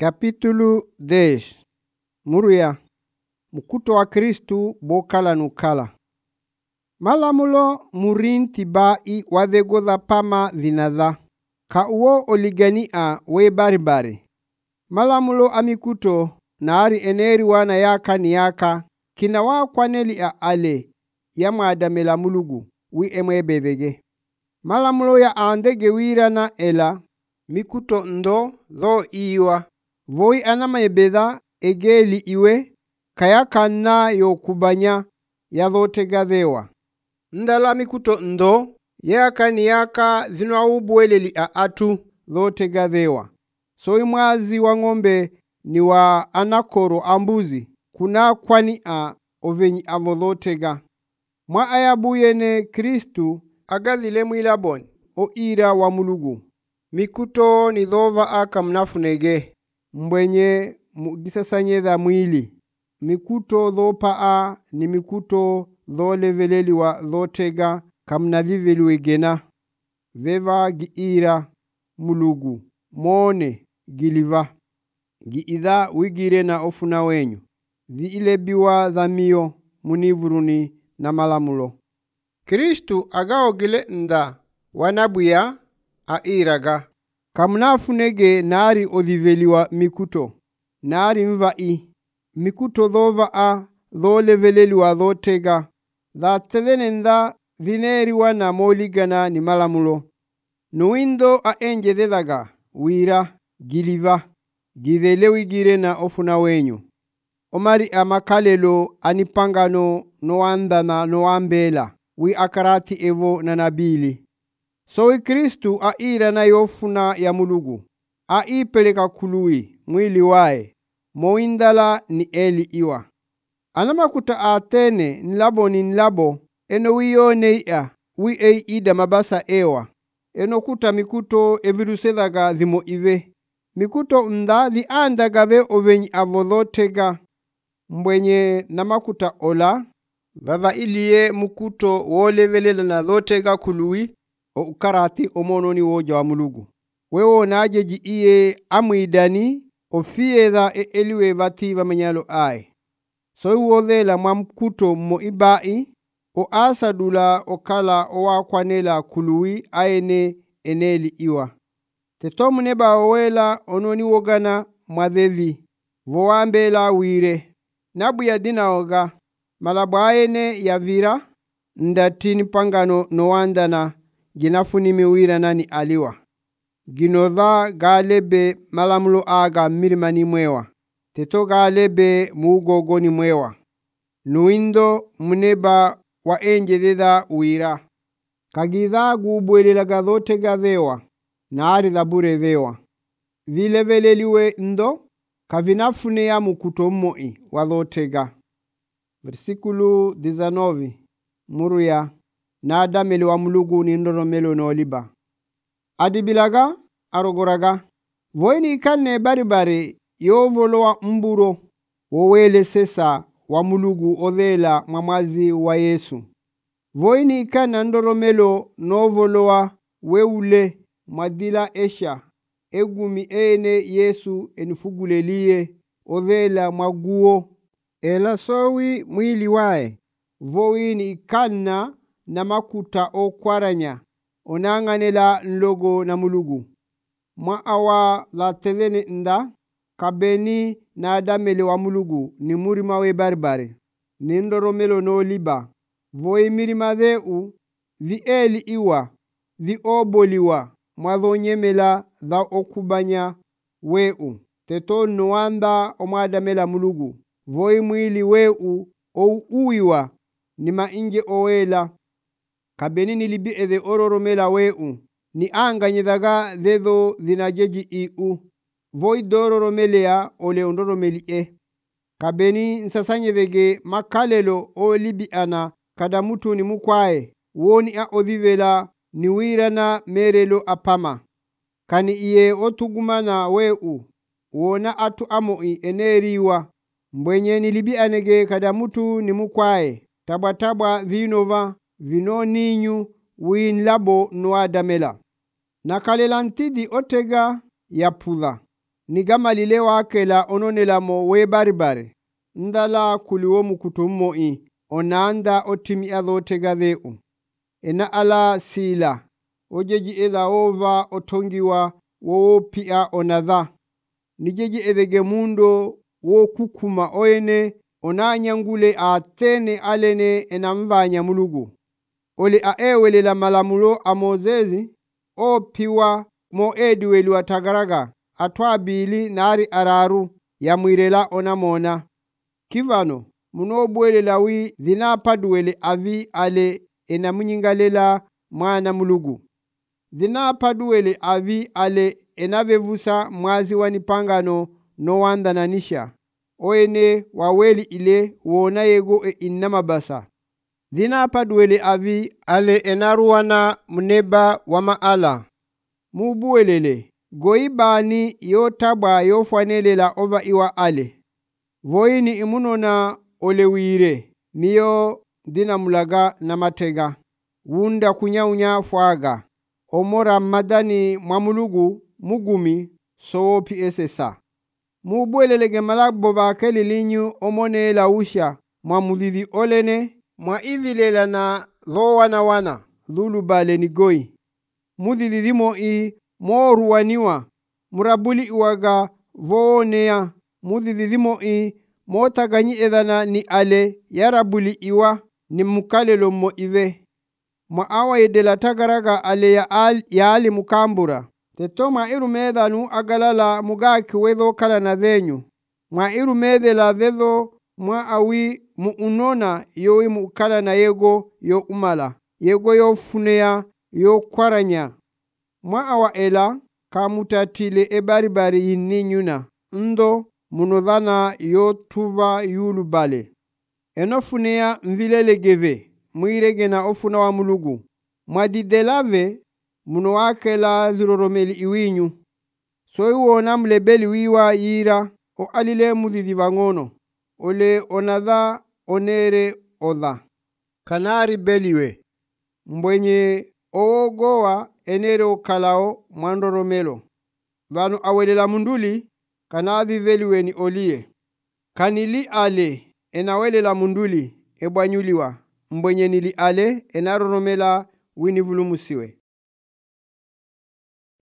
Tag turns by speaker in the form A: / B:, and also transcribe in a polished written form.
A: Capítulo 10. Muruya mukuto wa Kristu bokala nukala. Malamulo murinti bai wavegoza pama zinadha. Ka uo oligania we baribari. Malamulo amikuto na ari eneri wana yaka ni yaka. Kina wa kwaneli a ale ya maadamela mulugu wi emwe bevege. Malamulo ya andege wira na ela. Mikuto ndo dho iwa. Voi anama ebeda egeli iwe kayaka na yokubanya ya dhote gathewa. Ndala mikuto ndo yaka ni yaka zinwa ubueleli a atu dhote gathewa. So imwazi wa ng'ombe ni wa anakoro ambuzi kuna kwani a ovenyi avo dhote ga. Mwa ayabuyene Kristu agadhile mwilaboni o ira wa mulugu. Mikuto ni dhova aka mnafunege. Mbwenye mugisasanyeza mwili. Mikuto dhopa a ni mikuto dho leveleli wa dhotega kamna viveli wegena. Veva giira mulugu. Mone giliva. Giidha wigire na ofuna wenyu. Viilebiwa dhamio munivuruni na malamulo. Kristu agaogile nda wanabuya airaga. Kamnafunege nari odhiveliwa mikuto. Nari mvai. Mikuto dhova a dho leveleli wa dhotega. Dha telene nda dhineri wana moligana ni malamulo. Nuindo a enje dedaga. Wira, giliva, gidhelewi gire na ofuna wenyu. Omari amakalelo anipangano noandana noambela. Wi akarati evo na nabili. So Kristu aira na yofuna ya mulugu. Aipeleka kului mwili wae. Moindala ni eli iwa. Anamakuta atene nilabo ni nilabo. Eno wiyone ya wi ida mabasa ewa. Eno kuta mikuto evirusedaga dhimo ive. Mikuto mda dhi andagave ovenyi avodhotega. Mbwenye namakuta ola. Vava iliye mukuto wolevelela na dhotega kului. O ukarati omono ni woja wa mulugu. Wewo najeji iye amwidani ofiedha eliwe vati vamenyalo ai. So uodhela mwamkuto mo ibai o asadula okala owa kwanela kului aene eneli iwa. Tetomu neba owela ononi wogana mwadhevi. Voambela wire. Nabu ya dina oga. Malabu aene ya vira. Ndatini pangano noandana. Ginafuni miwira nani aliwa. Ginodha galebe malamulo aga mirimani mwewa. Teto galebe mugogo ni mwewa. Nuindo muneba wa enje dhedha uira. Kagidha gubwele gadhote gathewa. Na ari dhabure thewa. Vileveleliwe ndo. Kavinafune ya mukuto moi wadhotega. Versikulu 19. Muruya. Na adameli wa mulugu ni ndoromelo no liba. Adibilaga, arogoraga. Voini ikane baribari yovolo wa mburo. Wowele sesa wa mulugu odhela mamazi wa Yesu. Voini ikane ndoromelo novolo wa weule madila esha. Egumi ene Yesu enifugulelie odhela maguo. Ela sowi mwili wae. Voini ikana na makuta o kwaranya. Onanganela nlogo na mulugu. Mwa awa la telene nda. Kabeni na adamele wa mulugu. Ni murima we barbare. Ni ndoromelo no liba. Voi mirima dheu. Vi eli iwa. Vi oboliwa. Mwadho nyemela dha okubanya weu. Teto nuanda o mwadamela mulugu. Voi mwili weu o uiwa. Ni mainje oela. Kabeni nilibi edhe ororomela weu. Ni anga nyedaga dhedho dhinajeji iu. Voi dororomelea ole ondoromeli. Kabeni nsasanyedhege makalelo o libi ana kadamutu ni mukwae. Woni a odhivela ni wirana merelo apama. Kani iye otugumana weu. Wona atu amoi eneriwa. Mbwenye nilibi anege kadamutu ni mukwae. Tabwa dhinova. Vino ninyu win labo noa damela. Nakalelantidi otega ya pudha. nigamalile wakela ononelamo we baribare ndala kuliwo mukutummo onanda otimi adhotegaveu ena ala sila ojeji edha ova otongiwa wo pia onadha nijeji edhege mundo wo kukuma oene onanyangule atene alene enamvanya mulugu ole aewele la malamulo amozezi o piwa mo ediweli watagaraga atwabili nari araru ya mwirela onamona kivano munobwele lawi dhinapaduwele avi ale enamunyingalela mwana mulugu dhinapaduwele avi ale enavevusa mwazi wanipangano no wandhananisha oene waweli ile wona yego innamabasa dhinapaduwele avi ale enaruwana muneba wa maala mubuwelele goibani yotabwa yofwanelela ova iwa ale voini imunona olewire miyo dinamulaga na matega wunda kunyaunya fwaga omora madani mwamulugu mugumi sowopi esesa mubwelelege malagbo bakeli linyu omone lausha mwamudhithi olene mwa ivilela na dhowana dhulu bale ni goi mudhithimo moruwaniwa murabuli iwaga voonea mudhithimo motaganyi edhana ni ale yarabuli iwa ni mukalelo mo ive mwa awa yedela tagaraga ale ya ali mukambura tetoma irumedhanu agalala mugaki wedho kala na dhenyu mwa irumedhela dhedo mwa awi muunona yoi mukala na yego yo umala yego yo funea yo kwaranya mwa awa ela kamutatile ebaribari yininyuna ndo munodhana yo tuva yulu bale enofunea mvilelegeve mwiregena ofuna wa mulugu mwadidelave muno wakela ziroromeli iwinyu soi wona mlebeli wiwa yira o alile mudhithi vangono ole onadha onere odha kanari beliwe mbwenye oogowa enere okalao mwandoromelo vanu awelela munduli kanadhi veliweni olie kanili ale enawelela munduli ebwanyuliwa mbwenye nili ale enaroromela winivulumusiwe